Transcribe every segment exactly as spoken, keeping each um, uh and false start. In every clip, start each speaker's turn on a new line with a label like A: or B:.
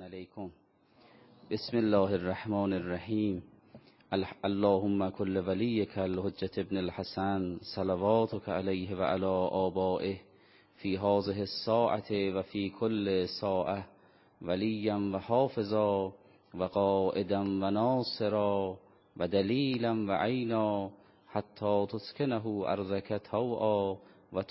A: علیکم. بسم الله الرحمن الرحیم. اللهم کل ولیک الحجة ابن الحسن صلواتک علیه و علی آبائه فی هذه الساعة و فی کل ساعة ولیا و حافظا و قائدا و ناصرا و دلیلا و عینا حتی تسکنه ارضک طوعا و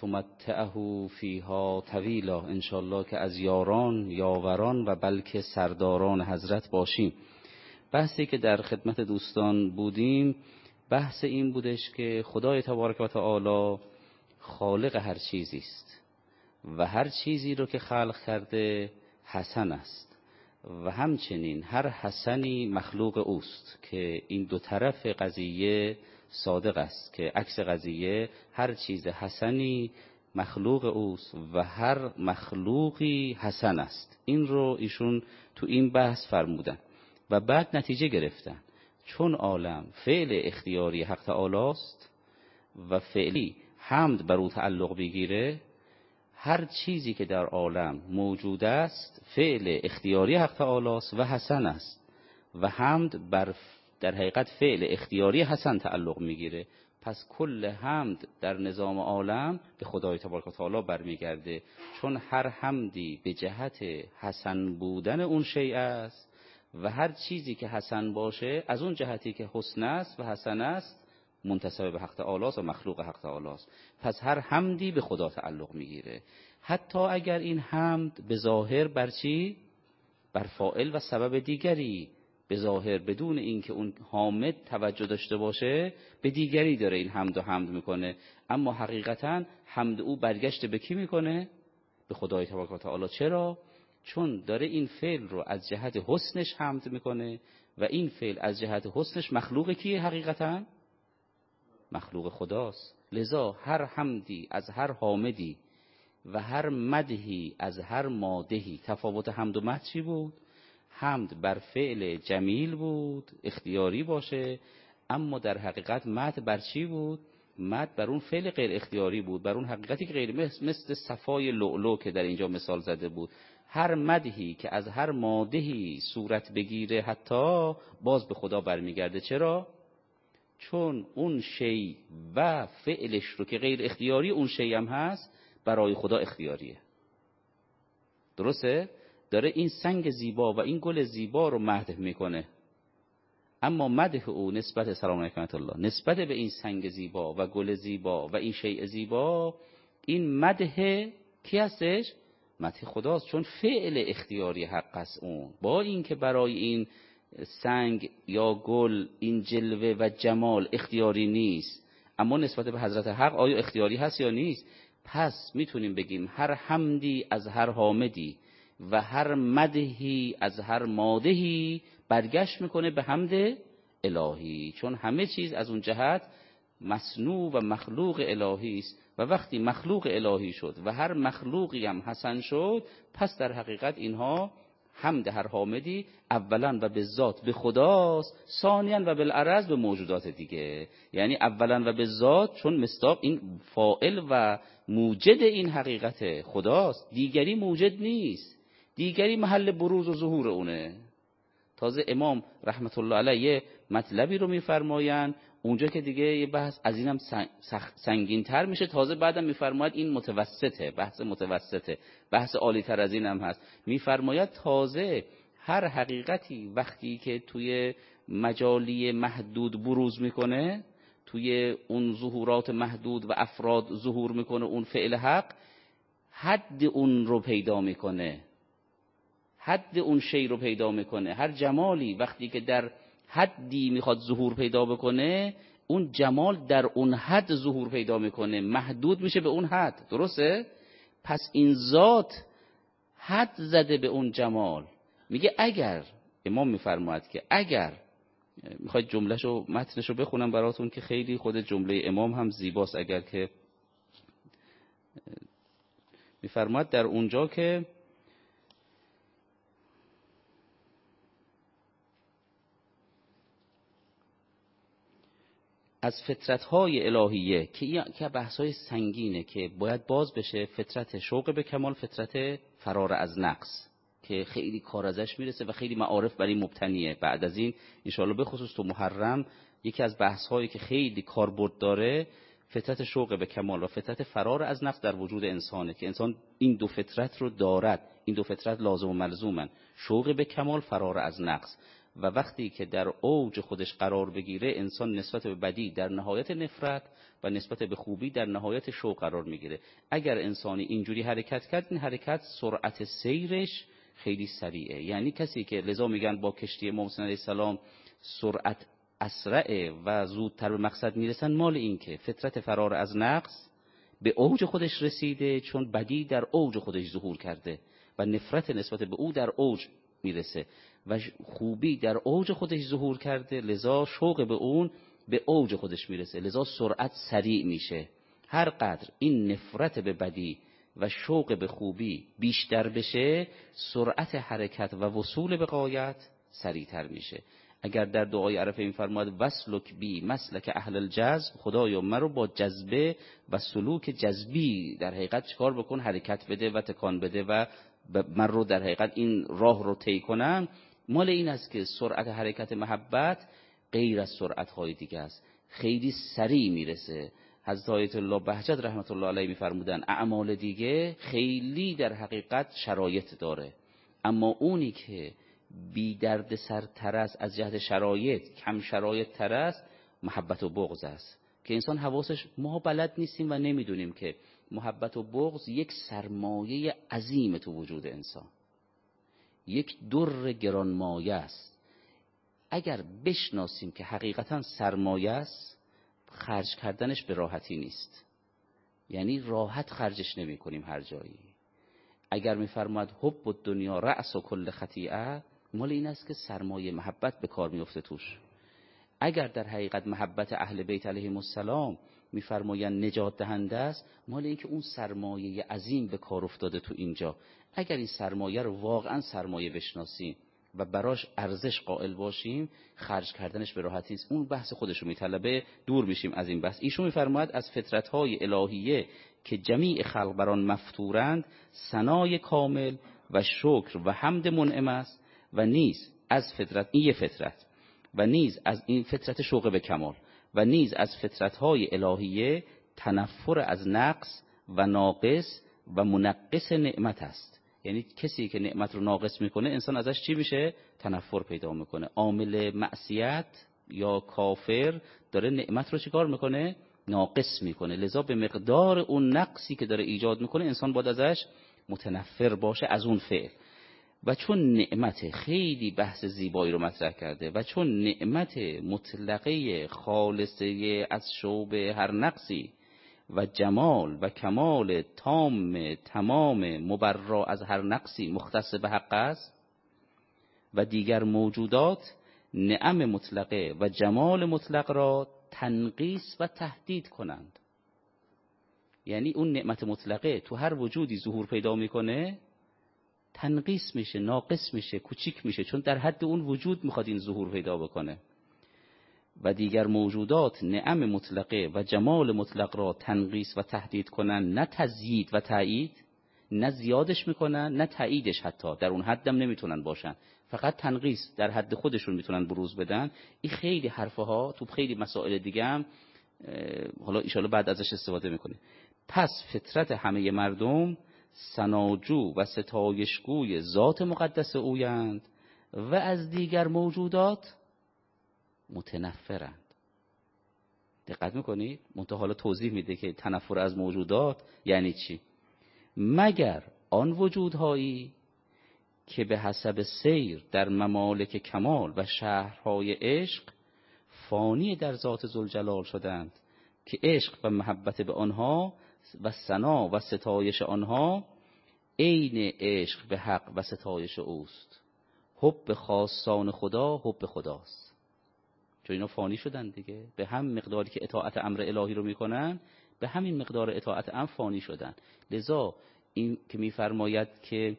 A: تمتعه فیها طویلا. انشالله که از یاران، یاوران و بلکه سرداران حضرت باشیم. بحثی که در خدمت دوستان بودیم بحث این بودش که خدای تبارک و تعالی خالق هر چیزی است و هر چیزی رو که خلق کرده حسن است و همچنین هر حسنی مخلوق اوست، که این دو طرف قضیه صادق است که عکس قضیه هر چیز حسنی مخلوق اوست و هر مخلوقی حسن است. این رو ایشون تو این بحث فرمودن و بعد نتیجه گرفتن چون عالم فعل اختیاری حق تعالی است و فعلی حمد بر او تعلق بگیره، هر چیزی که در عالم موجود است فعل اختیاری حق تعالی است و حسن است و حمد بر در حقیقت فعل اختیاری حسن تعلق میگیره. پس کل حمد در نظام عالم به خدای تبارک و تعالی برمیگرده، چون هر حمدی به جهت حسن بودن اون شیء است و هر چیزی که حسن باشه از اون جهتی که حسن است و حسن است منتسب به حق تعالی است و مخلوق حق تعالی است. پس هر حمدی به خدا تعلق میگیره، حتی اگر این حمد به ظاهر بر چی؟ بر فاعل و سبب دیگری، به ظاهر بدون اینکه اون حامد توجه داشته باشه به دیگری داره این حمد و حمد میکنه، اما حقیقتا حمد او برگشت به کی میکنه؟ به خدای تبارک و تعالی. چرا؟ چون داره این فعل رو از جهت حسنش حمد میکنه و این فعل از جهت حسنش مخلوق کیه؟ حقیقتا مخلوق خداست. لذا هر حمدی از هر حامدی و هر مدحی از هر مادحی، تفاوت حمد و مدح چی بود؟ حمد بر فعل جمیل بود اختیاری باشه، اما در حقیقت مدح بر چی بود؟ مدح بر اون فعل غیر اختیاری بود، بر اون حقیقتی که غیر مثل صفای لؤلؤ که در اینجا مثال زده بود. هر مدحی که از هر مادحی صورت بگیره حتی باز به خدا برمیگرده. چرا؟ چون اون شی و فعلش رو که غیر اختیاری اون شی هم هست برای خدا اختیاریه. درسته؟ داره این سنگ زیبا و این گل زیبا رو مدح میکنه، اما مدح او نسبت سلام علیکم الله نسبت به این سنگ زیبا و گل زیبا و این شیء زیبا، این مدح کی هستش؟ مدح خداست، چون فعل اختیاری حق است اون. با این که برای این سنگ یا گل این جلوه و جمال اختیاری نیست، اما نسبت به حضرت حق آیا اختیاری هست یا نیست؟ پس میتونیم بگیم هر حمدی از هر حامدی و هر مدحی از هر مادحی برگشت میکنه به حمد الهی، چون همه چیز از اون جهت مصنوع و مخلوق الهی است و وقتی مخلوق الهی شد و هر مخلوقی هم حسن شد، پس در حقیقت اینها حمد هر حامدی اولا و به ذات به خداست، ثانیا و بالعرض به موجودات دیگه. یعنی اولا و به ذات چون مصداق این فاعل و موجد این حقیقت خداست، دیگری موجد نیست، دیگری محل بروز و ظهور اونه. تازه امام رحمت الله علیه مطلبی رو میفرمایند اونجا که دیگه یه بحث از اینم سنگین تر میشه، تازه بعدم میفرماید این متوسطه، بحث متوسطه، بحث عالی تر از این هم هست. میفرماید تازه هر حقیقتی وقتی که توی مجالی محدود بروز میکنه، توی اون ظهورات محدود و افراد ظهور میکنه، اون فعل حق حد اون رو پیدا میکنه، حد اون شی رو پیدا میکنه. هر جمالی وقتی که در حدی میخواد ظهور پیدا بکنه، اون جمال در اون حد ظهور پیدا میکنه، محدود میشه به اون حد. درسته؟ پس این ذات حد زده به اون جمال. میگه اگر، امام میفرماید که اگر، میخواید جملهشو متنشو بخونم براتون که خیلی خود جمله امام هم زیباست. اگر که میفرماید در اونجا که از فطرت‌های الهیه که که بحث‌های سنگینه که باید باز بشه، فطرت شوق به کمال، فطرت فرار از نقص که خیلی کار ازش میرسه و خیلی معارف برای مبتنیه. بعد از این انشاءالله به خصوص تو محرم یکی از بحث هایی که خیلی کاربرد داره فطرت شوق به کمال و فطرت فرار از نقص در وجود انسانه که انسان این دو فطرت رو دارد. این دو فطرت لازم و ملزومن، شوق به کمال، فرار از نقص. و وقتی که در اوج خودش قرار بگیره انسان نسبت به بدی در نهایت نفرت و نسبت به خوبی در نهایت شوق قرار میگیره. اگر انسانی اینجوری حرکت کرد، این حرکت سرعت سیرش خیلی سریعه. یعنی کسی که لذا میگن با کشتی محسن علیه السلام سرعت اسرع و زودتر به مقصد میرسن، مال این که فطرت فرار از نقص به اوج خودش رسیده، چون بدی در اوج خودش ظهور کرده و نفرت نسبت به او در اوج میرسه و خوبی در اوج خودش ظهور کرده، لذا شوق به اون به اوج خودش میرسه، لذا سرعت سریع میشه. هر قدر این نفرت به بدی و شوق به خوبی بیشتر بشه، سرعت حرکت و وصول به غایت سریعتر میشه. اگر در دعای عرفه این فرماد وسلک بی مسلک اهل الجذب، خدایا مرا با جذبه و سلوک جذبی در حقیقت چکار بکن، حرکت بده و تکان بده و من رو در حقیقت این راه رو طی کنم. مال این است که سرعت حرکت محبت غیر از سرعت های دیگه است، خیلی سریع میرسه. حضرت آیت الله بهجت رحمت الله علیه میفرمودن اعمال دیگه خیلی در حقیقت شرایط داره، اما اونی که بی درد سر تر است، از جهت شرایط کم شرایط تر است، محبت و بغض است که انسان حواسش، ما بلد نیستیم و نمیدونیم که محبت و بغض یک سرمایه عظیم تو وجود انسان، یک در گرانمایه است. اگر بشناسیم که حقیقتا سرمایه است، خرج کردنش به راحتی نیست، یعنی راحت خرجش نمی کنیم هر جایی. اگر میفرماد حب الدنیا رأس و کل خطیئه، مال این است که سرمایه محبت به کار میفته توش. اگر در حقیقت محبت اهل بیت علیهم السلام میفرمایند نجات دهنده است، مال این که اون سرمایه عظیم به کار افتاده تو اینجا. اگر این سرمایه رو واقعا سرمایه بشناسیم و براش ارزش قائل باشیم، خرج کردنش به راحتی است. اون بحث خودش رو میطلبه، دور میشیم از این بحث. ایشون میفرماید از فطرت‌های الهیه که جمیع خلق بران مفطورند، ثنای کامل و شکر و حمد منعم است و نیز از فطرت، این یه فطرت، و نیز از این فطرت شوق به کمال، و نیز از فطرت‌های الهیه تنفر از نقص و ناقص و منقص نعمت است. یعنی کسی که نعمت رو ناقص میکنه، انسان ازش چی میشه؟ تنفر پیدا میکنه. عامل معصیت یا کافر داره نعمت رو چیکار میکنه؟ ناقص میکنه. لذا به مقدار اون نقصی که داره ایجاد میکنه، انسان باید ازش متنفر باشه، از اون فعل. و چون نعمت، خیلی بحث زیبایی رو مطرح کرده، و چون نعمت مطلقه خالصه از شوب هر نقصی و جمال و کمال تام تمام مبرا از هر نقصی مختص به حق است و دیگر موجودات نعم مطلقه و جمال مطلق را تنقیس و تهدید کنند. یعنی اون نعمت مطلقه تو هر وجودی ظهور پیدا میکنه، تنقیس میشه، ناقص میشه، کوچیک میشه، چون در حد اون وجود میخواد این ظهور پیدا بکنه. و دیگر موجودات نعم مطلقه و جمال مطلق را تنقیس و تهدید کنن، نه تزیید و تایید، نه زیادش میکنن نه تاییدش، حتی در اون حدم نمیتونن باشن، فقط تنقیس در حد خودشون میتونن بروز بدن. این خیلی حرفه ها تو خیلی مسائل دیگه هم حالا ان شاءالله بعد ازش استفاده میکنه. پس فطرت همه مردم ثناجو و ستایشگوی ذات مقدس اویند و از دیگر موجودات متنفرند. دقت میکنید؟ منتها حالا توضیح میده که تنفر از موجودات یعنی چی. مگر آن وجودهایی که به حسب سیر در ممالک کمال و شهرهای عشق فانی در ذات ذوالجلال شدند، که عشق و محبت به آنها و ثنا و ستایش آنها عین عشق به حق و ستایش اوست. حب خاصان خدا حب خداست، چون اینا فانی شدن دیگه. به هم مقداری که اطاعت امر الهی رو میکنن، به همین مقدار اطاعت امر فانی شدن. لذا این که میفرماید که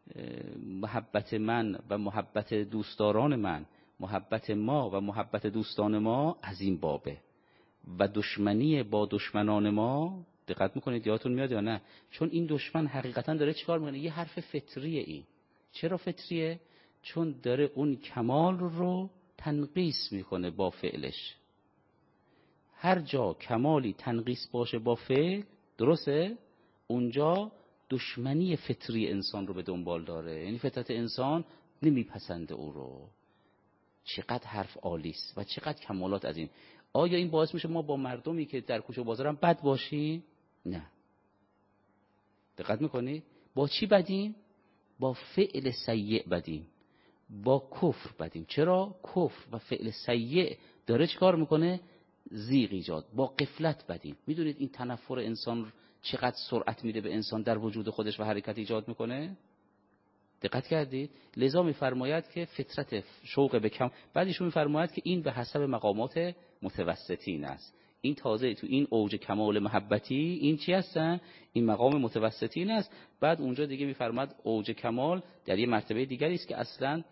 A: محبت من و محبت دوستداران من، محبت ما و محبت دوستان ما از این بابه، و دشمنی با دشمنان ما، دقت میکنید یادتون میاد یا نه؟ چون این دشمن حقیقتا داره چیکار میکنه؟ یه حرف فطریه این، چرا فطریه؟ چون داره اون کمال رو تنقیس میکنه با فعلش. هر جا کمالی تنقیس باشه با فعل، درسته؟ اونجا دشمنی فطری انسان رو به دنبال داره. یعنی فطرت انسان نمیپسنده او رو. چقدر حرف عالیست و چقدر کمالات از این. آیا این باعث میشه ما با مردمی که در کوچه و بازارم بد باشیم؟ نه. دقت میکنی؟ با چی بدیم؟ با فعل سیء بدیم، با کفر بدیم. چرا؟ کفر و فعل سیء داره چیکار میکنه؟ زیغ ایجاد. با غفلت بدیم. میدونید این تنفر انسان چقدر سرعت میده به انسان در وجود خودش و حرکت ایجاد میکنه؟ دقت کردید؟ لذا میفرماید که فطرت شوق به کم، بعدش میفرماید که این به حسب مقامات متوسطین است. این تازه تو این اوج کمال محبتی این چی هستن؟ این مقام متوسطین است. بعد اونجا دیگه میفرماید اوج کمال در یه مرتبه دیگری است که اصلا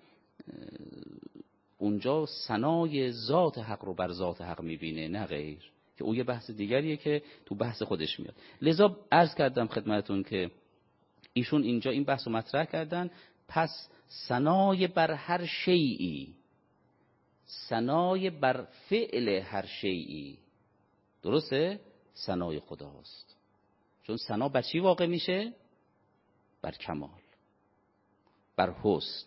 A: اونجا ثنای ذات حق رو بر ذات حق میبینه، نه غیر، که اون یه بحث دیگریه که تو بحث خودش میاد. لذا عرض کردم خدمتتون که ایشون اینجا این بحث رو مطرح کردن. پس ثنای بر هر شیئی، ثنای بر فعل هر شیئی، درسته؟ ثنای خداست. چون ثنا بر چی واقع میشه؟ بر کمال، بر حسن.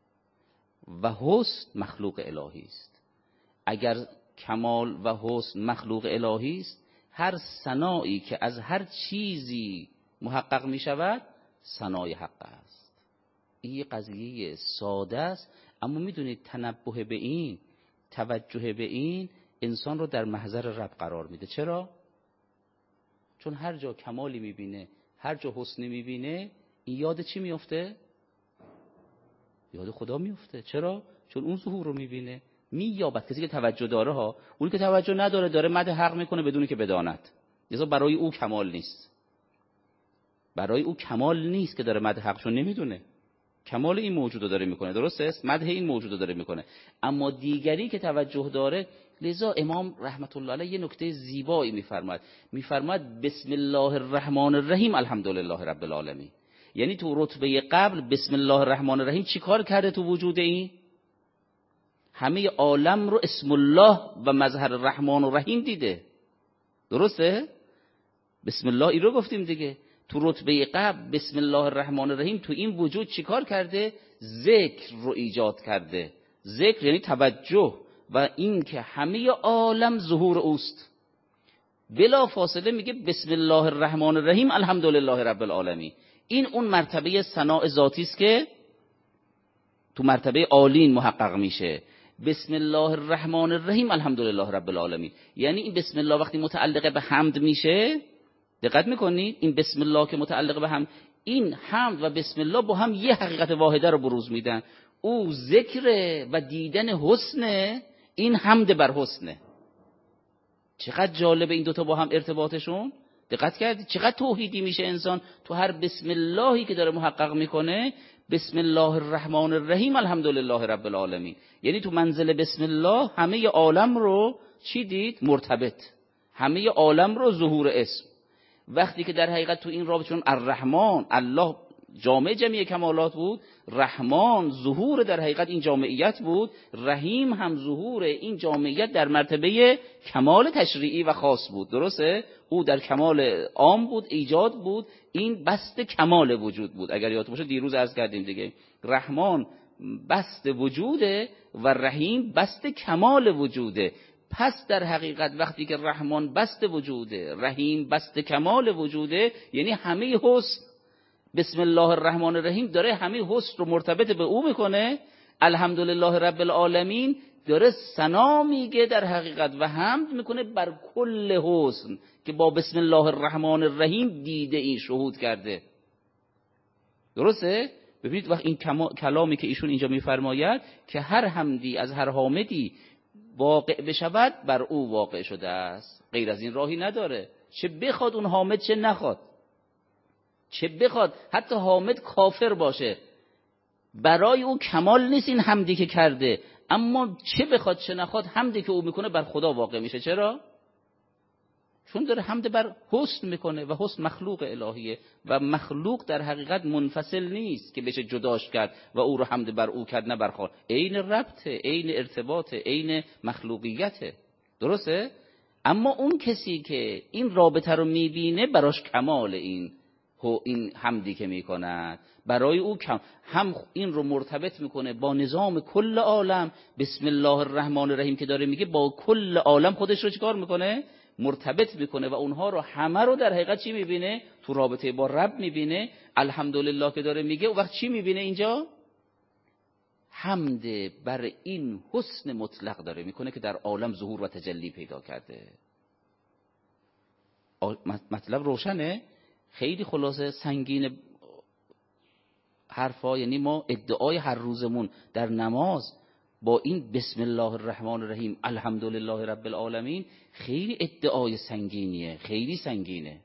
A: و حسن مخلوق الهی است. اگر کمال و حسن مخلوق الهی است، هر ثنایی که از هر چیزی محقق می شود ثنای حق است. این قضیه ساده است، اما میدونید تنبه به این، توجه به این انسان رو در محضر رب قرار میده. چرا؟ چون هر جا کمالی میبینه، هر جا حسنی میبینه، این یاد چی میفته؟ یاد خدا میفته. چرا؟ چون اون ظهور رو میبینه، مییابد. کسی که توجه داره ها، اونی که توجه نداره داره مدح حق میکنه بدونی که بداند. لذا برای او کمال نیست. برای او کمال نیست که داره مدح حق، چون نمیدونه. کمال این موجود رو داره میکنه، درسته است؟ مدح این موجود رو داره میکنه. اما دیگری که توجه داره، لذا امام رحمت الله علیه یه نکته زیبایی میفرماید. میفرماید بسم الله الرحمن الرحیم الحمدلله رب العالمین. یعنی تو رتبه قبل بسم الله الرحمن الرحیم چی کار کرده تو وجود این؟ همه عالم رو اسم الله و مظهر الرحمن الرحیم دیده، درسته؟ بسم الله این رو گفتیم دیگه. تو رتبه قبل بسم الله الرحمن الرحیم تو این وجود چی کار کرده؟ ذکر رو ایجاد کرده. ذکر یعنی توجه و این که همه عالم ظهور اوست. بلا فاصله میگه بسم الله الرحمن الرحیم الحمدلله رب العالمین. این اون مرتبه ثناء ذاتی است که تو مرتبه عالین محقق میشه. بسم الله الرحمن الرحیم الحمدلله رب العالمین. یعنی این بسم الله وقتی متعلق به حمد میشه، دقت میکنید؟ این بسم الله که متعلق به حمد، این حمد و بسم الله با هم یه حقیقت واحده رو بروز میدن. او ذکر و دیدن حسن، این حمد بر حسنه. چقدر جالبه این دوتا با هم ارتباطشون. دقت کردید چقدر توحیدی میشه انسان تو هر بسم اللهی که داره محقق میکنه. بسم الله الرحمن الرحیم الحمدلله رب العالمین. یعنی تو منزل بسم الله همه عالم رو چی دید؟ مرتبط. همه عالم رو ظهور اسم. وقتی که در حقیقت تو این رابطه، چون الرحمن الله جامع جمعی کمالات بود، رحمان ظهور در حقیقت این جامعیت بود، رحیم هم ظهور این جامعیت در مرتبه کمال تشریعی و خاص بود، درسته؟ او در کمال عام بود، ایجاد بود، این بست کمال وجود بود. اگر یادت باشه دیروز عرض کردیم دیگه، رحمان بست وجوده و رحیم بست کمال وجوده. پس در حقیقت وقتی که رحمان بست وجوده، رحیم بست کمال وجوده، یعنی همه حسن، بسم الله الرحمن الرحیم داره همه حسن رو مرتبط به او میکنه. الحمدلله رب العالمین داره ثنا میگه در حقیقت و حمد میکنه بر کل حسن که با بسم الله الرحمن الرحیم دیده این شهود کرده. درسته؟ ببینید وقت این کلامی که ایشون اینجا میفرماید که هر حمدی از هر حامدی واقع بشود بر او واقع شده است، غیر از این راهی نداره. چه بخواد اون حامد چه نخواد، چه بخواد حتی حامد کافر باشه، برای او کمال نیست این حمدی که کرده، اما چه بخواد چه نخواد حمدی که او میکنه بر خدا واقع میشه. چرا؟ چون داره حمد بر حسن میکنه و حسن مخلوق الهیه و مخلوق در حقیقت منفصل نیست که بشه جداش کرد و او رو حمد بر او کرد نه بر خود. عین ربطه، عین ارتباطه، عین مخلوقیته. درسته؟ اما اون کسی که این رابطه رو میبینه براش کمال این این حمدی که میکند برای او کم، هم این رو مرتبط میکنه با نظام کل عالم. بسم الله الرحمن الرحیم که داره میگه با کل عالم خودش رو چیکار میکنه؟ مرتبط میکنه و اونها رو همه رو در حقیقت چی میبینه؟ تو رابطه با رب میبینه. الحمدلله که داره میگه اون وقت چی میبینه اینجا؟ حمد بر این حسن مطلق داره میکنه که در عالم ظهور و تجلی پیدا کرده. مطلب روشنه؟ خیلی خلاصه سنگین حرفا. یعنی ما ادعای هر روزمون در نماز با این بسم الله الرحمن الرحیم الحمدلله رب العالمین خیلی ادعای سنگینیه، خیلی سنگینه.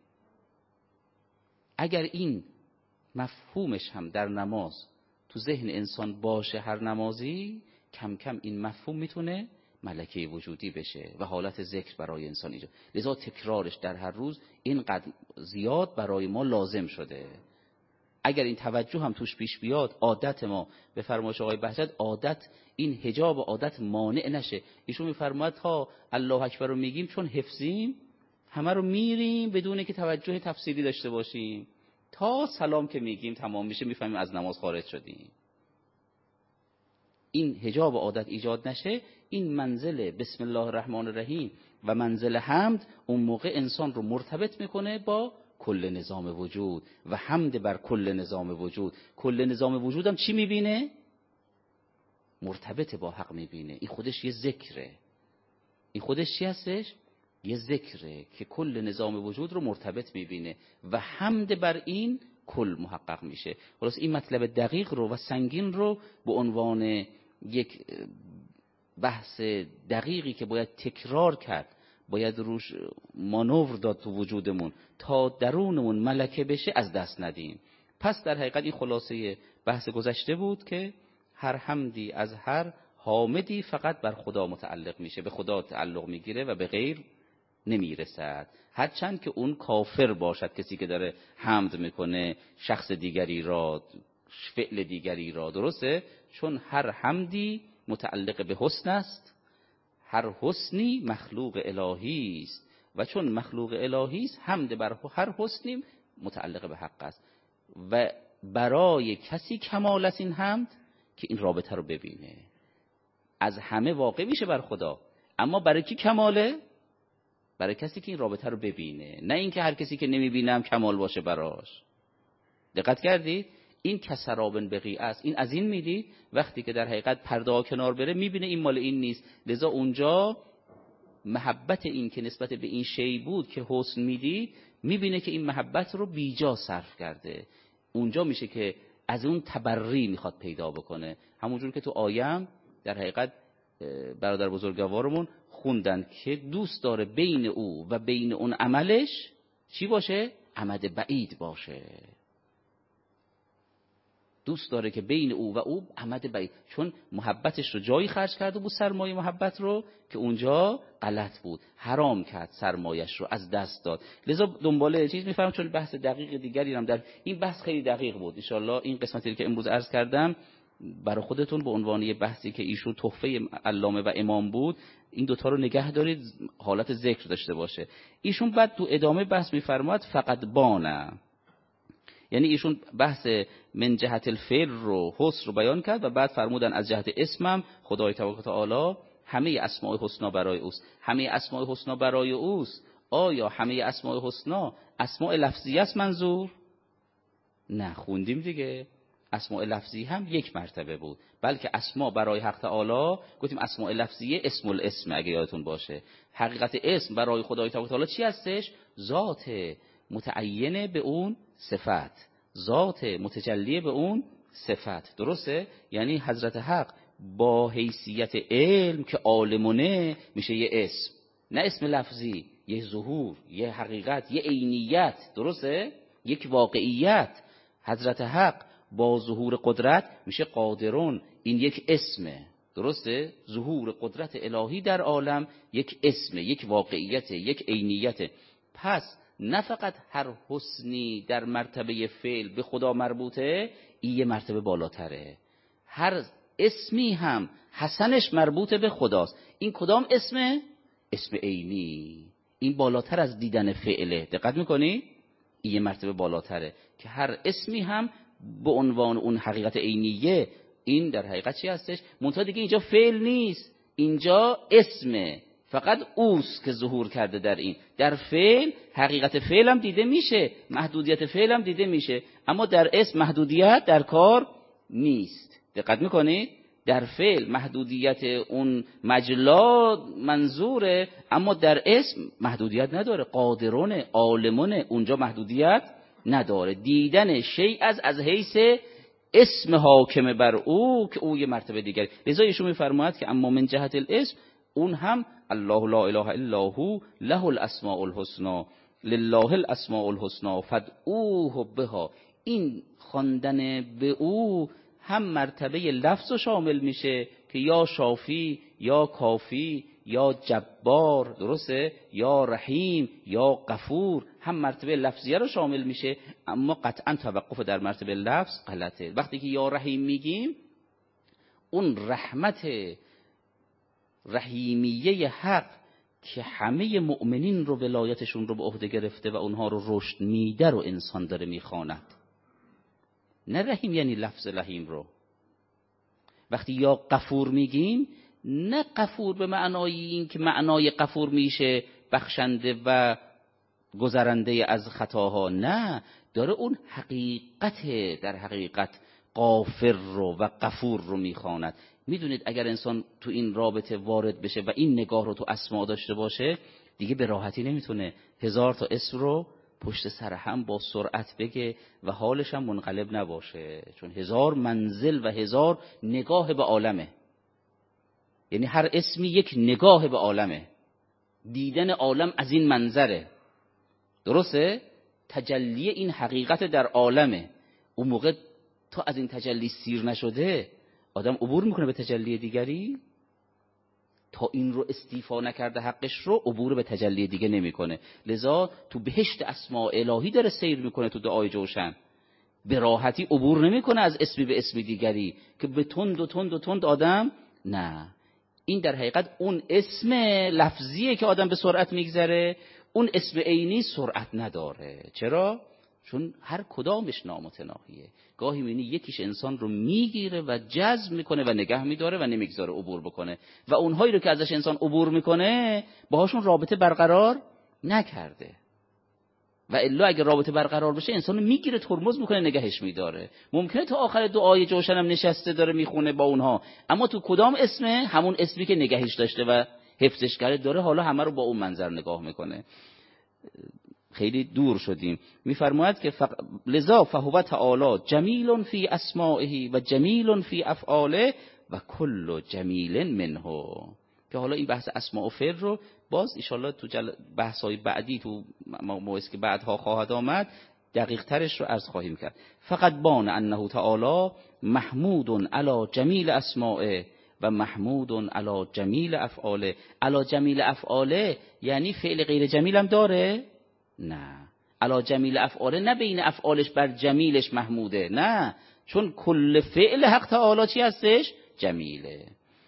A: اگر این مفهومش هم در نماز تو ذهن انسان باشه، هر نمازی کم کم این مفهوم میتونه ملکه وجودی بشه و حالت ذکر برای انسان ایجاد. لذا تکرارش در هر روز اینقدر زیاد برای ما لازم شده. اگر این توجه هم توش پیش بیاد، عادت ما به فرمایش آقای بهجت، عادت این حجاب و عادت مانع نشه. ایشون میفرماید تا الله اکبر رو میگیم چون حفظیم همه رو میریم بدون که توجه تفصیلی داشته باشیم، تا سلام که میگیم تمام میشه میفهمیم از نماز خارج شدیم. این حجاب و عادت ایجاد نشه، این منزل بسم الله الرحمن الرحیم و منزل حمد اون موقع انسان رو مرتبط میکنه با کل نظام وجود و حمد بر کل نظام وجود. کل نظام وجود هم چی میبینه؟ مرتبط با حق میبینه. این خودش یه ذکره. این خودش چی هستش؟ یه ذکره که کل نظام وجود رو مرتبط میبینه و حمد بر این کل محقق میشه. خلاص این مطلب دقیق رو و سنگین رو به عنوان یک بحث دقیقی که باید تکرار کرد، باید روش مانور داد تو وجودمون تا درونمون ملکه بشه، از دست ندیم. پس در حقیقت این خلاصه بحث گذشته بود که هر حمدی از هر حامدی فقط بر خدا متعلق میشه، به خدا تعلق میگیره و به غیر نمیرسد. هرچند که اون کافر باشد کسی که داره حمد میکنه شخص دیگری را، فعل دیگری را. درسته؟ چون هر حمدی متعلق به حسن است، هر حسنی مخلوق الهی است و چون مخلوق الهی است حمد بر هر حسنی متعلق به حق است و برای کسی کمال است این حمد که این رابطه رو ببینه. از همه واقع میشه بر خدا، اما برای کی کماله؟ برای کسی که این رابطه رو ببینه، نه اینکه هر کسی که نمیبینم کمال باشه براش. دقت کردید؟ این کسرابن بقیع است. این از این میدید وقتی که در حقیقت پرده ها کنار بره میبینه این مال این نیست. لذا اونجا محبت این که نسبت به این شی بود که حسن میدید، میبینه که این محبت رو بیجا صرف کرده. اونجا میشه که از اون تبری میخواد پیدا بکنه. همونجور که تو آیم در حقیقت برادر بزرگوارمون خوندن که دوست داره بین او و بین اون عملش چی باشه؟ امد بعید باشه. دوست داره که بین او و او امد بعید، چون محبتش رو جایی خرج کرده بود، سرمایه محبت رو، که اونجا غلط بود، حرام کرد، سرمایش رو از دست داد. لذا دنباله چیز میفرم، چون بحث دقیق دیگری هم در این بحث خیلی دقیق بود. ان شاءالله این قسمتی که امروز عرض کردم برای خودتون به عنوان یه بحثی که ایشون تحفه علامه و امام بود، این دوتا رو نگه دارید، حالت ذکر داشته باشه. ایشون بعد تو ادامه بحث میفرماد فقط بانه، یعنی ایشون بحث من جهت الفعل رو، حسن رو بیان کرد و بعد فرمودن از جهت اسمم خدای تبارک و تعالی همه اسماء حسنا برای اوست. همه اسماء حسنا برای اوست، آیا همه اسماء حسنا اسماء لفظی است منظور؟ نه، خوندیم دیگه اسماء لفظی هم یک مرتبه بود، بلکه اسما برای حق تعالی گفتیم اسماء لفظیه اسم الاسم، اگه یادتون باشه. حقیقت اسم برای خدای تبارک و تعالی چی هستش؟ ذات متعینه به اون صفت، ذات متجلیه به اون صفت. درسته؟ یعنی حضرت حق با حیثیت علم که عالمونه میشه یه اسم، نه اسم لفظی، یه ظهور، یه حقیقت، یه عینیت. درسته؟ یک واقعیت. حضرت حق با ظهور قدرت میشه قادرون، این یک اسمه. درسته؟ ظهور قدرت الهی در عالم یک اسم، یک واقعیت، یک عینیت. پس نه فقط هر حسنی در مرتبه فعل به خدا مربوطه، این یه مرتبه بالاتره. هر اسمی هم حسنش مربوط به خداست. این کدام اسمه؟ اسم عینی. این بالاتر از دیدن فعله. دقت میکنی؟ این یه مرتبه بالاتره که هر اسمی هم به عنوان اون حقیقت عینیه. این در حقیقت چی هستش؟ منتها دیگه اینجا فعل نیست، اینجا اسمه، فقط اوست که ظهور کرده در این. در فعل حقیقت فعل هم دیده میشه، محدودیت فعل هم دیده میشه، اما در اسم محدودیت در کار نیست. دقت میکنید؟ در فعل محدودیت اون مجلا منظوره، اما در اسم محدودیت نداره. قادرونه، عالمونه، اونجا محدودیت نداره. دیدن شیء از از حیث اسم حاکم بر او که او یه مرتبه دیگری. لذا ایشون میفرماید که اما من جهت الاسم، اون هم الله لا اله الا هو له الاسماء الحسنى لله الاسماء الحسنى فادعوه بها. این خواندن به او هم مرتبه لفظ شامل میشه که یا شافی یا کافی یا جبار، درسته، یا رحیم یا غفور، هم مرتبه لفظیه رو شامل میشه. اما قطعا توقف در مرتبه لفظ غلطه. وقتی که یا رحیم میگیم، اون رحمت رحیمیه حق که همه مؤمنین رو ولایتشون رو به عهده گرفته و اونها رو رشد میده رو انسان داره میخواند. نه رحیم یعنی لفظ رحیم رو. وقتی یا غفور میگیم، نه غفور به معنای این که معنای غفور میشه بخشنده و گذرنده از خطاها، نه، داره اون حقیقت در حقیقت غافر رو و غفور رو میخواند. میدونید اگر انسان تو این رابطه وارد بشه و این نگاه رو تو اسما داشته باشه، دیگه به راحتی نمیتونه هزار تا اسم رو پشت سر هم با سرعت بگه و حالش هم منقلب نباشه، چون هزار منزل و هزار نگاه به عالمه. یعنی هر اسمی یک نگاه به عالمه، دیدن عالم از این منظره، درسته؟ تجلی این حقیقت در عالمه. اون موقع تا از این تجلی سیر نشده، آدم عبور میکنه به تجلی دیگری. تا این رو استیفا نکرده حقش رو، عبور به تجلی دیگه نمیکنه. لذا تو بهشت اسماء الهی داره سیر میکنه. تو دعای جوشن به راحتی عبور نمیکنه از اسمی به اسمی دیگری که به تند و تند و تند آدم، نه، این در حقیقت اون اسم لفظیه که آدم به سرعت میگذره. اون اسم عینی سرعت نداره. چرا؟ چون هر کدامش نامتناهیه. گاهی می‌بینی یکیش انسان رو میگیره و جذب میکنه و نگه میداره و نمیگذاره عبور بکنه، و اونهایی رو که ازش انسان عبور میکنه باهاشون رابطه برقرار نکرده. و الا اگه رابطه برقرار بشه، انسان رو میگیره، ترمز میکنه، نگهش میداره. ممکنه تا آخر دعای جوشن هم نشسته داره میخونه با اونها، اما تو کدام اسمه؟ همون اسمی که نگهش داشته و حفظش کرده داره حالا همه رو با اون منظر نگاه میکنه. خیلی دور شدیم. میفرماید که فق... لذا فهو تعالی جمیل فی اسمائه و جمیل فی افعاله و کل جمیل منه. که حالا این بحث اسماء و فعل رو باز ان شاءالله تو جل... بحث‌های بعدی تو موعظه که بعدها خواهد آمد دقیق ترش رو عرض خواهیم کرد. فقط بان انه تعالی محمود علی جمیل اسمائه و محمود علی جمیل افعاله. علی جمیل افعاله یعنی فعل غیر جمیل هم داره؟ نه. علی جمیل افعاله نه بین افعالش بر جمیلش محموده، نه، چون کل فعل حق تعالی چی هستش؟ جمیله.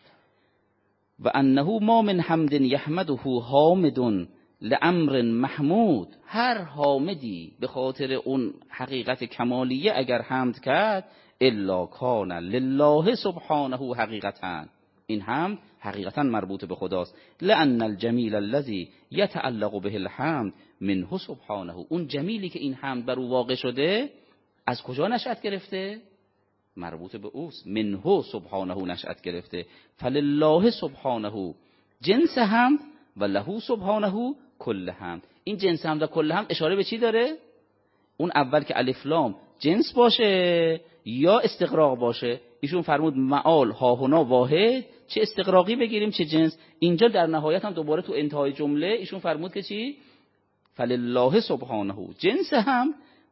A: و انه ما من حمد یحمده حامد لامر محمود. هر حامدی به خاطر اون حقیقت کمالیه اگر حمد کرد، الا کان لله سبحانه حقیقتا، این حمد حقیقتا مربوط به خداست. لان الجمیل الذی یتعلق به الحمد منه سبحانه. اون جمیلی که این حمد بر او واقع شده از کجا نشأت گرفته؟ مربوط به اوست. منه سبحانه نشأت گرفته. فلله سبحانه جنس حمد و له سبحانه کل حمد. این جنس حمد و کل حمد اشاره به چی داره؟ اون اول که الف لام جنس باشه یا استقراق باشه. ایشون فرمود معال ها هنا واحد، چه استقراقی بگیریم چه جنس. اینجا در نهایت هم دوباره تو انتهای جمله ایشون فرمود که چی؟ فلله سبحانه جنس حمد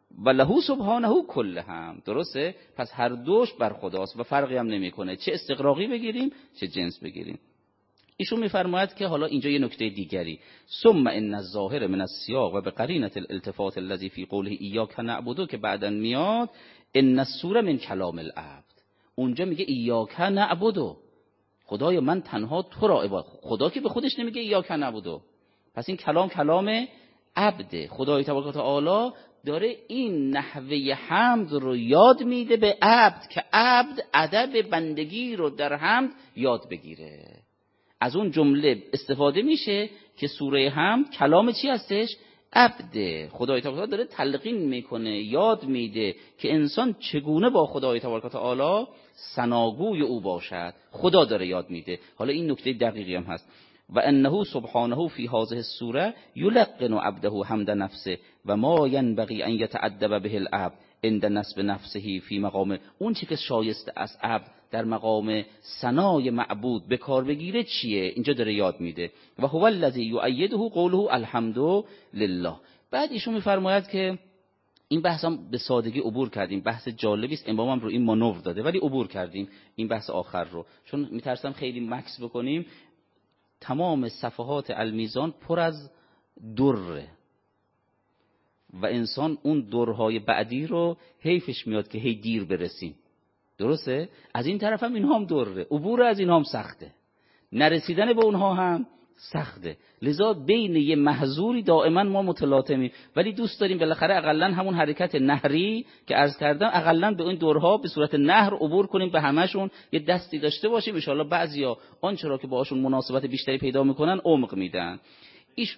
A: و لهو سبحانه کله هم، درسته؟ پس هر دوش بر خداست و فرقی هم نمیکنه چه استقراقی بگیریم چه جنس بگیریم. ایشون میفرماید که حالا اینجا یه نکته دیگری، ثم ان الظاهر من السیاق و بقرینه الالتفات الذی فی قوله ایاک نعبد که بعدن میاد ان السوره من کلام العبد. اونجا میگه ایاک نعبد، خدای من تنها تو را عبادت. خدا که به خودش نمیگه ایاک نعبد، پس این کلام کلام عبده. خدای تبارک و تعالی داره این نحوه حمد رو یاد میده به عبد که عبد ادب بندگی رو در حمد یاد بگیره. از اون جمله استفاده میشه که سوره حمد کلام چی هستش؟ عبده. خدای تبارک و تعالی داره تلقین میکنه، یاد میده که انسان چگونه با خدای تبارک و تعالی ثناگوی او باشد. خدا داره یاد میده. حالا این نکته دقیقی هم هست، و انه سبحانه فی هذه السوره یلقن عبده حمد نفسه و ما ینبغی ان یتأدب به العبد عند نصب نفسه فی مقام. اون چی که شایسته از عبد در مقام ثنای معبود به کار بگیره چیه؟ اینجا داره یاد میده. و هو الذی یؤیده قوله الحمد لله. بعد ایشون میفرماید که این بحث هم به سادگی عبور کردیم، بحث جالبی است، امام هم رو این مانور داده، ولی عبور کردیم این بحث آخر رو، چون میترسم خیلی مکس بکنیم. تمام صفحات المیزان پر از دره و انسان اون درهای بعدی رو حیفش میاد که هی دیر برسیم، درسته؟ از این طرف هم اینها هم دره، عبور از اینها هم سخته، نرسیدن به اونها هم سخته، لذا بین یه محظوری دائما ما متلاطمیم، ولی دوست داریم بالاخره اقلا همون حرکت نهری که عرض کردم اقلا به این دورها به صورت نهر عبور کنیم، به همشون یه دستی داشته باشیم. ان شاءالله بعضیا آنچه را که باهاشون مناسبت بیشتری پیدا میکنن عمق میدن. ایش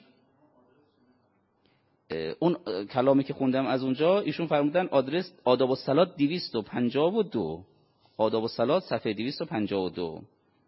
A: اون کلامی که خوندم از اونجا ایشون فرمودن آدرس آداب الصلات دویست و پنجاه و دو، آداب الصلات صفحه دویست و پنجاه و دو.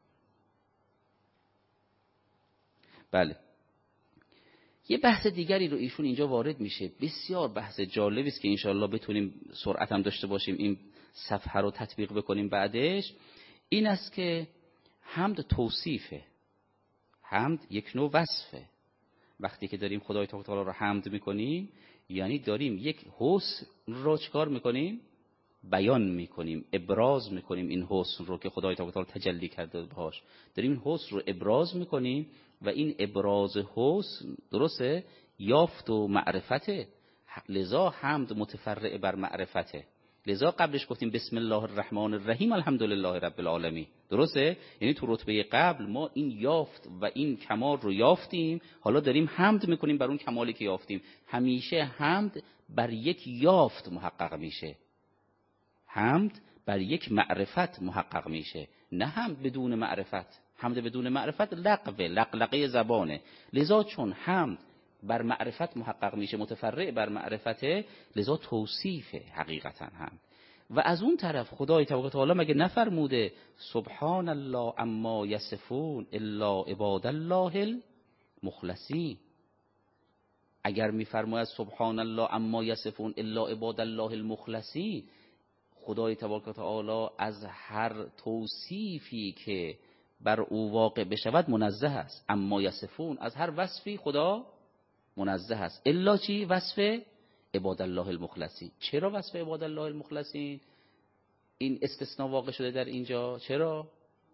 A: بله. یه بحث دیگری رو ایشون اینجا وارد میشه، بسیار بحث جالبی است که انشالله بتونیم سرعت هم داشته باشیم این صفحه رو تطبیق بکنیم بعدش. این است که حمد توصیفه، حمد یک نوع وصفه. وقتی که داریم خدای تعالی رو حمد میکنیم یعنی داریم یک حسن رو چکار میکنیم؟ بیان میکنیم، ابراز میکنیم این حسن رو که خدای تعالی تجلی کرده باهاش، داریم این حسن رو ابراز میکنیم و این ابراز حسن درسته یافت و معرفته، لذا حمد متفرع بر معرفته. لذا قبلش گفتیم بسم الله الرحمن الرحیم الحمدلله رب العالمین، درسته؟ یعنی تو رتبه قبل ما این یافت و این کمال رو یافتیم، حالا داریم حمد میکنیم بر اون کمالی که یافتیم. همیشه حمد بر یک یافت محقق میشه، حمد بر یک معرفت محقق میشه، نه حمد بدون معرفت. حمد بدون معرفت لغوه، لقلقه زبانه. لذا چون حمد بر معرفت محقق میشه، متفرع بر معرفته، لذا توصیفه حقیقتا حمد. و از اون طرف خدای تبارک و تعالی مگه نفرموده سبحان الله اما یصفون الا عباد الله المخلصین؟ اگر میفرماید سبحان الله اما یصفون الا عباد الله المخلصین، خدای تبارک و تعالی از هر توصیفی که بر او واقع بشود منزه است. اما یصفون، از هر وصفی خدا منزه است. الا چی؟ وصف عباد الله المخلصین. چرا وصف عباد الله المخلصین این استثناء واقع شده در اینجا؟ چرا؟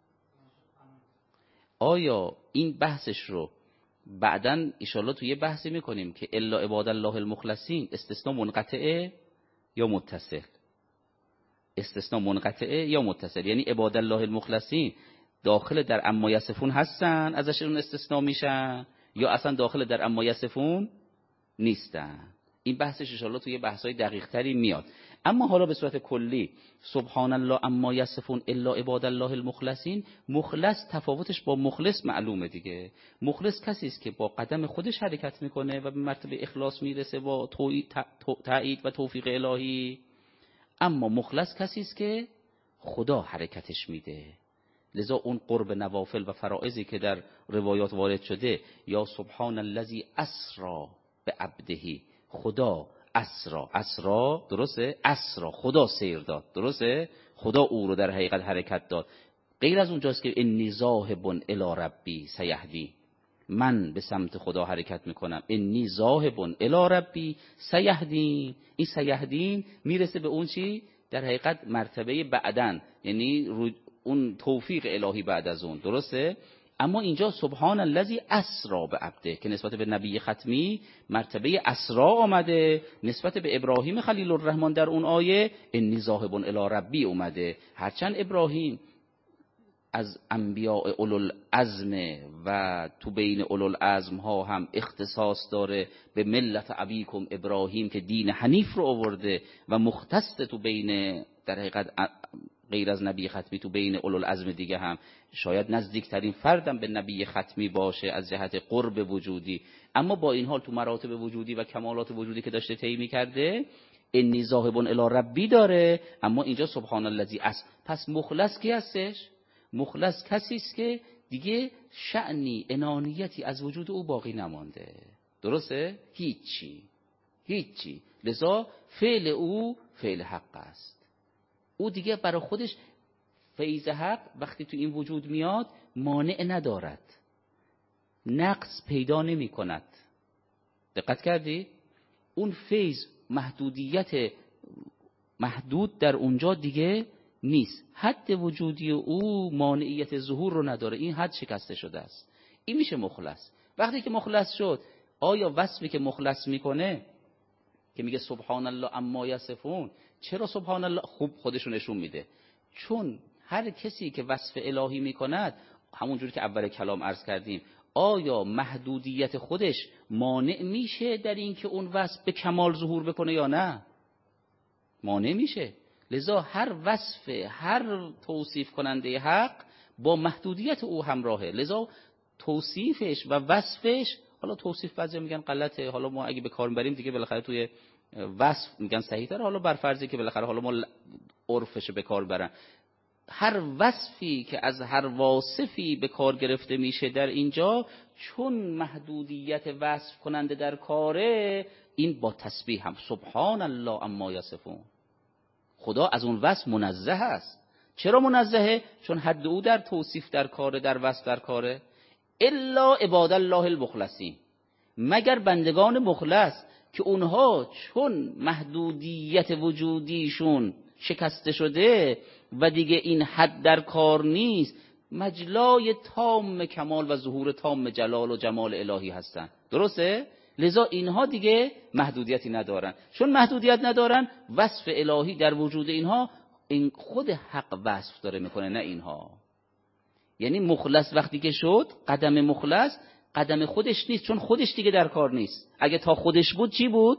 A: آیا این بحثش رو بعداً ان شاءالله توی بحثی میکنیم که الا عباد الله المخلصین استثناء منقطعه یا متصل؟ استثناء منقطعه یا متصل؟ یعنی عباد الله المخلصین داخل در اما یصفون هستن ازشون استثناء میشن یا اصلا داخل در اما یصفون نیستن؟ این بحثش ان شاءالله توی بحث‌های دقیق‌تری میاد. اما حالا به صورت کلی سبحان الله اما یصفون الا عباد الله المخلصین، مخلص تفاوتش با مخلص معلومه دیگه. مخلص کسی است که با قدم خودش حرکت میکنه و به مرتبه اخلاص میرسه با تایید و توفیق الهی. اما مخلص کسی است که خدا حرکتش میده. لذا اون قرب نوافل و فرائضی که در روایات وارد شده، یا سبحان الذی اسری بعبده، خدا اسرا، اسرا درسته؟ اسرا خدا سیر داد، درسته؟ خدا او رو در حقیقت حرکت داد. غیر از اونجاست که انی ذاهب الی ربی سیهدی، من به سمت خدا حرکت میکنم. انی ذاهب الی ربی سیهدین. این سیهدین میرسه به اون چی؟ در حقیقت مرتبه بعدن، یعنی اون توفیق الهی بعد از اون. درسته؟ اما اینجا سبحان الذی اسری بعبده که نسبت به نبی ختمی مرتبه اسرا آمده، نسبت به ابراهیم خلیل الرحمن در اون آیه انی ذاهب الی ربی اومده. هرچند ابراهیم از انبیاء اولوالعزم و تو بین اولوالعزم ها هم اختصاص داره به ملت ابیکم ابراهیم که دین حنیف رو آورده و مختص تو بین در حقیقت غیر از نبی ختمی تو بین اولوالعزم دیگه هم شاید نزدیکترین فردم به نبی ختمی باشه از جهت قرب وجودی. اما با این حال تو مراتب وجودی و کمالات وجودی که داشته طی می‌کرده انی ذاهب الی ربی داره، اما اینجا سبحان الذی اس. پس مخلص کی هستش؟ مخلص کسی است که دیگه شأنی انانیتی از وجود او باقی نمانده. درسته؟ هیچی هیچی. لذا فعل او فعل حق است. او دیگه برای خودش فیض حق وقتی تو این وجود میاد مانع ندارد، نقص پیدا نمی کند. دقت کردی؟ اون فیض محدودیت محدود در اونجا دیگه نیست. حد وجودی او مانعیت ظهور رو نداره، این حد شکسته شده است. این میشه مخلص. وقتی که مخلص شد، آیا وصفی که مخلص میکنه که میگه سبحان الله اما یصفون، چرا سبحان الله خوب خودشون نشون میده؟ چون هر کسی که وصف الهی میکند، همونجوری که اول کلام عرض کردیم، آیا محدودیت خودش مانع میشه در این که اون وصف به کمال ظهور بکنه یا نه؟ مانع میشه. لذا هر وصف، هر توصیف کننده حق با محدودیت او همراهه. لذا توصیفش و وصفش، حالا توصیف بعضی میگن غلطه، حالا ما اگه به کار بریم دیگه بالاخره توی وصف میگن صحیح تره، حالا بر فرضی که بالاخره حالا ما عرفش به کار برن، هر وصفی که از هر واصفی به کار گرفته میشه در اینجا، چون محدودیت وصف کننده در کاره، این با تسبیح هم سبحان الله اما یصفون. خدا از اون وصف منزه است. چرا منزهه؟ چون حد او در توصیف در کاره، در وصف در کاره. الا عباد الله المخلصین، مگر بندگان مخلص که اونها چون محدودیت وجودیشون شکسته شده و دیگه این حد در کار نیست، مجلای تام کمال و ظهور تام جلال و جمال الهی هستن. درسته؟ لذا اینها دیگه محدودیتی ندارن. چون محدودیت ندارن، وصف الهی در وجود اینها این خود حق وصف داره میکنه، نه اینها. یعنی مخلص وقتی که شد، قدم مخلص قدم خودش نیست، چون خودش دیگه در کار نیست. اگه تا خودش بود چی بود؟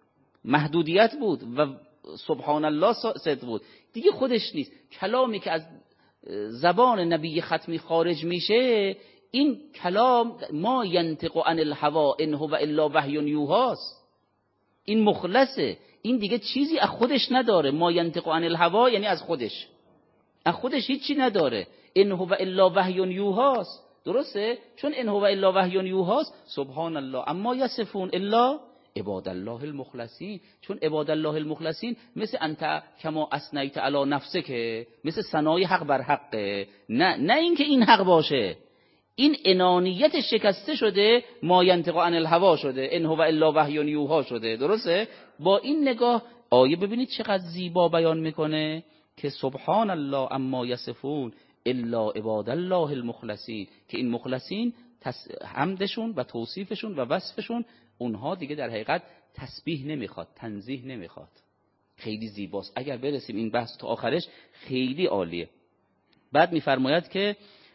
A: محدودیت بود و سبحان الله صد بود. دیگه خودش نیست. کلامی که از زبان نبی ختمی خارج میشه، این کلام ما ینطق عن الهوا ان هو الا وحی یوحاست. این مخلصه، این دیگه چیزی از خودش نداره. ما ینطق عن الهوا یعنی از خودش، از خودش هیچی نداره. ان هو الا وحی یوحاست. درسته؟ چون ان هو الا وحی یوحاست، سبحان الله اما یصفون الا عباد الله المخلصین. چون عباد الله المخلصین مثل انت کما اثنیت علی نفسه، که مثل ثنای حق بر حقه، نه نه اینکه این حق باشه، این انانیت شکسته شده، ما ینطق عن الهوا شده، ان هو الا وحی یوحی شده. درسته؟ با این نگاه آیه ببینید چقدر زیبا بیان میکنه که سبحان الله اما یصفون الا عباد الله المخلصین، که این مخلصین حمدشون و توصیفشون و وصفشون اونها دیگه در حقیقت تسبیح نمیخواد، تنزیه نمیخواد. خیلی زیباست. اگر برسیم این بحث تا آخرش خیلی عالیه. بعد میفرماید که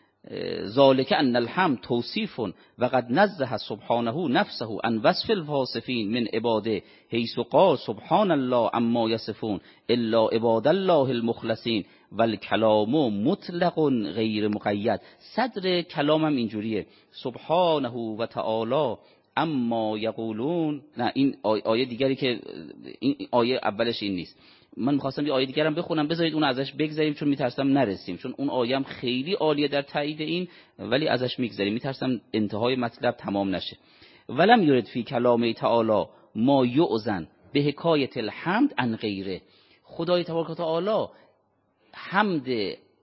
A: ذالک ان الحمد توصیف و قد نزه سبحانه نفسه عن وصف الواصفین من عباده حیث قال سبحان الله عما یصفون الا عباد الله المخلصین والکلام مطلق غیر مقید. صدر کلام هم اینجوریه، سبحانه و تعالی اما یقولون. نه این آیه دیگری که این آیه اولش این نیست، من می‌خواستم یه آیه دیگرم بخونم، بذارید اون ازش بگذریم چون میترسم نرسیم، چون اون آیه هم خیلی عالیه در تایید این، ولی ازش میگذریم، میترسم انتهای مطلب تمام نشه. ولم یرد فی کلام تعالی ما یؤذن به حکایت الحمد عن غیره. خدای تبارک و تعالی حمد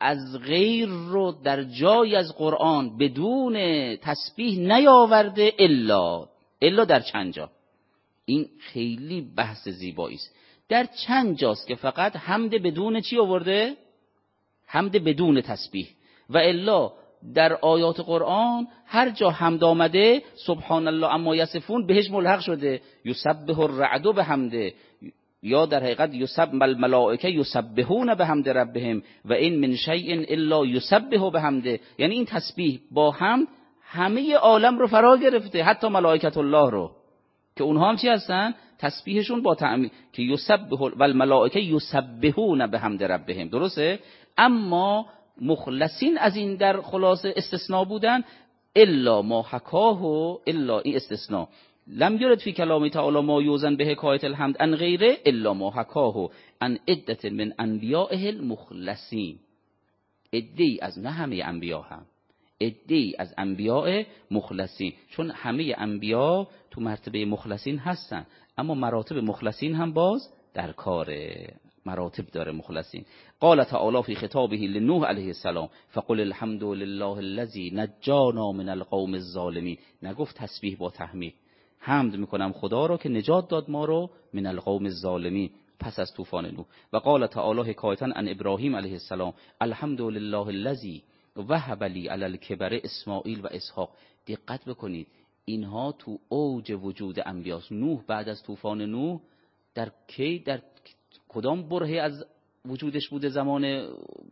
A: از غیر رو در جای از قرآن بدون تسبیح نیاورده الا الا در چند جا. این خیلی بحث زیبایی است. در چند جاست که فقط حمد بدون چی آورده؟ حمد بدون تسبیح. و الا در آیات قرآن هر جا حمد آمده سبحان الله اما یصفون بهش ملحق شده. یسبح الرعد بحمده، یا در حقیقت یسبح الملائکه یسبحون بحمد ربهم و این من شیء الا یسبح بحمده. یعنی این تسبیح با حمد همه عالم رو فرا گرفته، حتی ملائکت الله رو که اونها هم چی هستن؟ تسبیحشون با تعمیم که یسبح و الملائکه یسبحون بحمد ربهم. درسته؟ اما مخلصین از این در خلاصه استثناء بودن. الا ما حکاه، الا این استثناء لم یرد فی کلام تعالی ما یوزن به حکایت الحمد ان غیره الا ما حکاه ان عدة من انبیائه المخلصین. عده‌ای از، نه همه انبیا، هم عده‌ای از انبیاء مخلصین، چون همه انبیا تو مرتبه مخلصین هستن، اما مراتب مخلصین هم باز در کاره، مراتب داره مخلصین. قال تعالی فی خطابه لنوح علیه السلام فقل الحمد لله الذی نجانا من القوم الظالمین. نگفت تسبیح با تحمید، حمد میکنم خدا رو که نجات داد ما رو من القوم الظالمین، پس از طوفان نوح. و قال تعالی حکایتا عن ابراهیم علیه السلام الحمد لله الذی وهب لی علی الکبر اسماعیل و اسحاق. دقت بکنید اینها تو اوج وجود انبیاست. نوح بعد از طوفان نوح در کی، در کدام برهه از وجودش بوده، زمان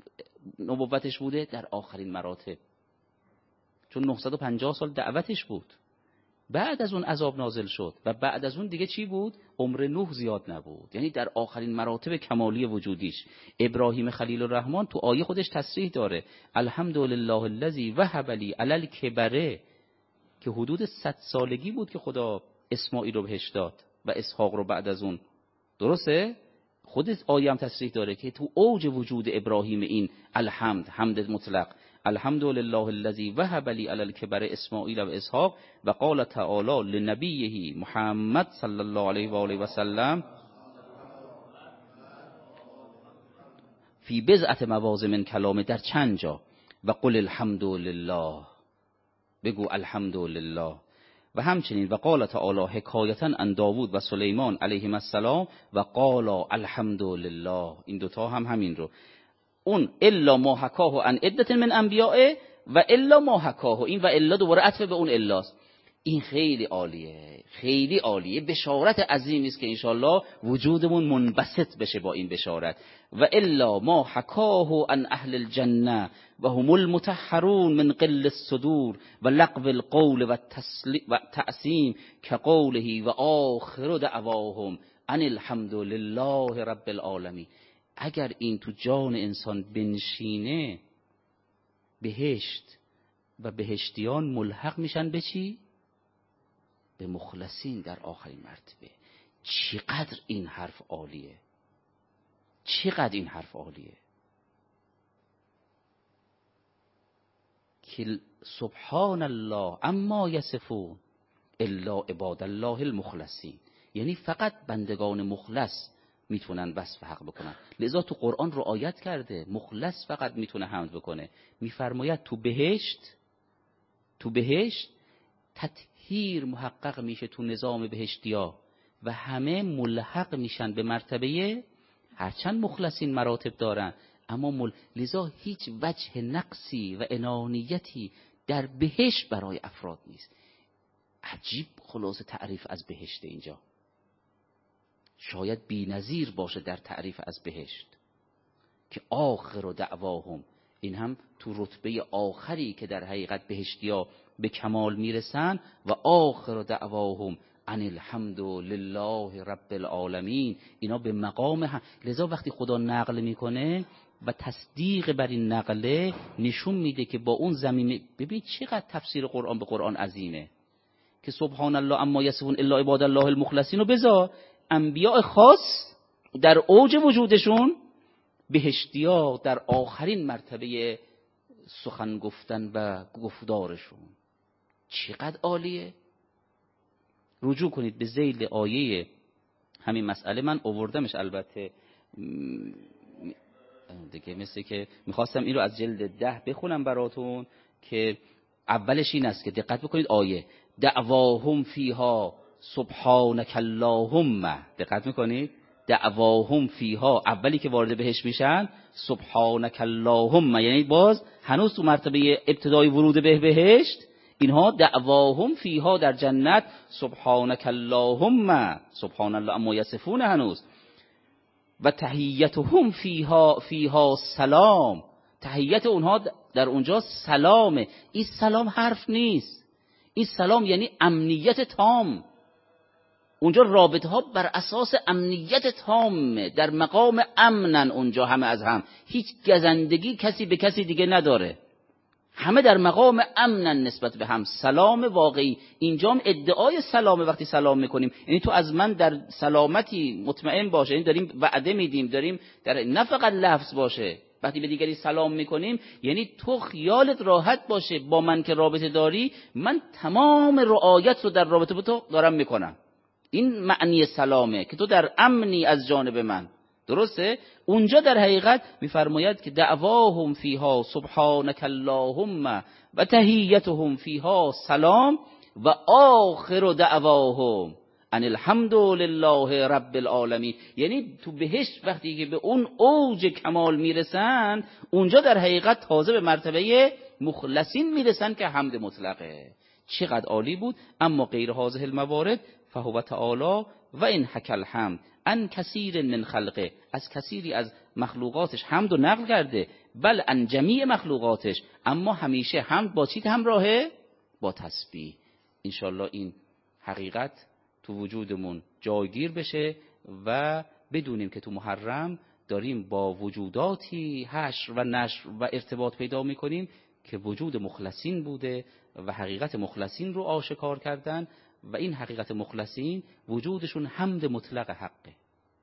A: نبوتش بوده؟ در آخرین مراتب، چون نهصد و پنجاه سال دعوتش بود. بعد از اون عذاب نازل شد و بعد از اون دیگه چی بود؟ عمر نوح زیاد نبود، یعنی در آخرین مراتب کمالی وجودیش. ابراهیم خلیل الرحمن تو آیه خودش تصریح داره الحمد لله الذی وهب لی علی الکبر، که حدود صد سالگی بود که خدا اسماعیل رو بهش داد و اسحاق رو بعد از اون. درسته؟ خود آیه هم تصریح داره که تو اوج وجود ابراهیم این الحمد، حمد مطلق، الحمد لله الذی وهب لی علی الکبر اسماعیل و اسحاق. و قال تعالی لنبیه محمد صلی الله علیه و آله و سلم فی بضعة مواضع من کلام، در چند جا. و قل الحمد لله، بگو الحمد لله. و همچنین و قال تعالی حکایتا عن داوود و سلیمان علیهم السلام و قال الحمد لله. این دوتا هم همین رو، اون الا ما حکاه عن عدة من انبیائه و الا ما حکاه، این و الا دوباره عطف به اون الاست. این خیلی عالیه، خیلی عالیه، بشارت عظیمی است که انشالله وجودمون منبسط بشه با این بشارت. و الا ما حکاه عن اهل الجنه و هم المطهرون من قل الصدور و لغو القول و تعصیم كقوله و آخر دعواهم ان الحمد لله رب العالمین. اگر این تو جان انسان بنشینه، بهشت و بهشتیان ملحق میشن به چی؟ به مخلصین در آخرین مرتبه. چقدر این حرف عالیه، چقدر این حرف عالیه که سبحان الله اما یصفون الا عباد الله المخلصین. یعنی فقط بندگان مخلص میتونن وصف حق بکنن. لذا تو قرآن رو آیت کرده مخلص فقط میتونه حمد بکنه. میفرماید تو بهشت، تو بهشت تطهیر محقق میشه تو نظام بهشتیا و همه ملحق میشن به مرتبه، هرچند مخلصین مراتب دارن اما مل... لذا هیچ وجه نقصی و انانیتی در بهشت برای افراد نیست. عجیب خلاصه تعریف از بهشت اینجا، شاید بی نظیر باشه در تعریف از بهشت که آخر و دعواهم. این هم تو رتبه آخری که در حقیقت بهشتیا به کمال میرسن. و آخر و دعواهم ان الحمد لله رب العالمین. اینا به مقام هم. لذا وقتی خدا نقل میکنه و تصدیق بر این نقله نشون میده که با اون زمینه، ببین چقدر تفسیر قرآن به قرآن عظیمه که سبحان الله اما یصفون الا عباد الله المخلصین. و بذار انبیاء خاص در اوج وجودشون، بهشتیا در آخرین مرتبه سخن گفتن و گفتارشون، چقدر عالیه. رجوع کنید به ذیل آیه همین مسئله، من آوردمش البته دیگه مثل که میخواستم این رو از جلد ده بخونم براتون که اولش این است که دقت بکنید آیه دعواهم فیها سبحانك اللهم، دقت میکنید دعواهم فیها، اولی که وارد بهش میشن سبحانك اللهم، یعنی باز هنوز تو مرتبه ابتدای ورود به بهشت اینها دعواهم فیها در جنت سبحانك اللهم، سبحان الله اما یصفون، هنوز و تحیتهم فیها فیها سلام، تحیت اونها در اونجا سلامه. این سلام حرف نیست، این سلام یعنی امنیت تام. اونجا رابطه ها بر اساس امنیت تام، در مقام امنن اونجا، همه از هم، هیچ گزندگی کسی به کسی دیگه نداره، همه در مقام امنن نسبت به هم. سلام واقعی اینجا هم ادعای سلامه. وقتی سلام میکنیم یعنی تو از من در سلامتی مطمئن باشه، یعنی داریم وعده میدیم، داریم در نه فقط لفظ باشه، وقتی به دیگری سلام میکنیم یعنی تو خیالت راحت باشه با من که رابطه داری، من تمام رعایت رو در رابطه با تو دارم میکنم. این معنی سلامه که تو در امنی از جانب من. درسته؟ اونجا در حقیقت میفرماید که دعواهم فیها سبحانك اللهم و تحیتهم فیها سلام و آخر دعواهم ان الحمد لله رب العالمین. یعنی تو بهشت وقتی که به اون اوج کمال میرسن، اونجا در حقیقت تازه به مرتبه مخلصین میرسن که حمد مطلقه. چقدر عالی بود. اما غیر هذه الموارد فهو تعالی و این حکى الحمد ان کثیر من خلقه، از کثیری از مخلوقاتش حمد و نقل کرده، بل ان جمیع مخلوقاتش، اما همیشه حمد با چی همراهه؟ با تسبیح. انشالله این حقیقت تو وجودمون جایگیر بشه و بدونیم که تو محرم داریم با وجوداتی حشر و نشر و ارتباط پیدا میکنیم که وجود مخلصین بوده و حقیقت مخلصین رو آشکار کردن و این حقیقت مخلصین وجودشون حمد مطلق حقه،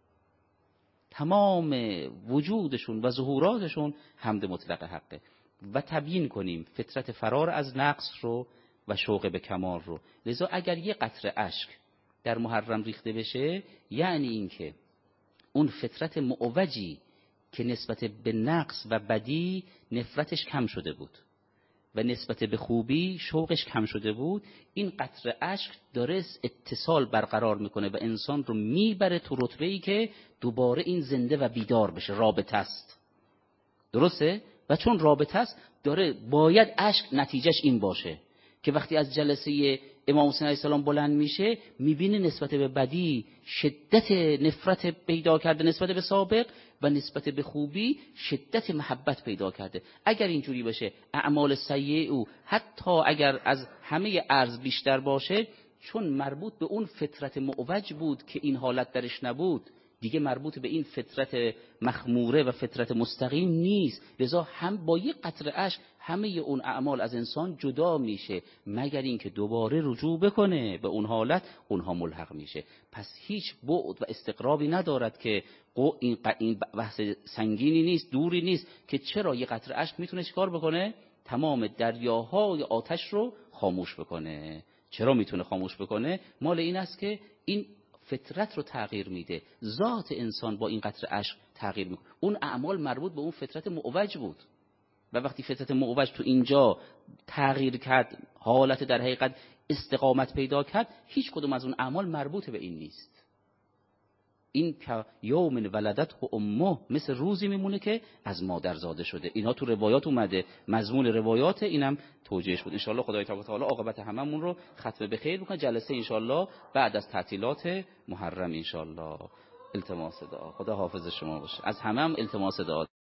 A: تمام وجودشون و ظهوراتشون حمد مطلق حقه. و تبیین کنیم فطرت فرار از نقص رو و شوق به کمال رو. لذا اگر یه قطره اشک در محرم ریخته بشه، یعنی این که اون فطرت معوجی که نسبت به نقص و بدی نفرتش کم شده بود و نسبت به خوبی شوقش کم شده بود، این قطره اشک داره اتصال برقرار میکنه و انسان رو میبره تو رتبه‌ای که دوباره این زنده و بیدار بشه. رابطه است، درسته؟ و چون رابطه است داره باید اشک نتیجهش این باشه که وقتی از جلسه امام حسین علیه السلام بلند میشه، میبینه نسبت به بدی شدت نفرت پیدا کرده نسبت به سابق و نسبت به خوبی شدت محبت پیدا کرده. اگر اینجوری باشه اعمال سیئه او حتی اگر از همه ارز بیشتر باشه، چون مربوط به اون فطرت معوج بود که این حالت درش نبود، دیگه مربوط به این فطرت مخموره و فطرت مستقیم نیست. لذا هم با یک قطره اشک همه اون اعمال از انسان جدا میشه، مگر اینکه دوباره رجوع بکنه به اون حالت، اونها ملحق میشه. پس هیچ بعد و استقرابی ندارد که این این بحث سنگینی نیست، دوری نیست که چرا یک قطره اشک میتونه چیکار بکنه؟ تمام دریاهای آتش رو خاموش بکنه. چرا میتونه خاموش بکنه؟ مال این است که این فطرت رو تغییر میده، ذات انسان با این قطره اشک تغییر میکنه. اون اعمال مربوط به اون فطرت معوج بود و وقتی فطرت معوج تو اینجا تغییر کرد، حالت در حقیقت استقامت پیدا کرد، هیچ کدوم از اون اعمال مربوط به این نیست. این که یوم ولدت و امه، مثل روزی میمونه که از مادر زاده شده. اینها تو روایات اومده، مضمون روایات، اینم توجیهش بود. ان شاء الله خدای تعالی عاقبت هممون رو ختم به خیر بکنه. جلسه ان شاء الله بعد از تعطیلات محرم ان شاء الله. التماس دعا. خدا حافظ شما باشه. از همه هم التماس دعا.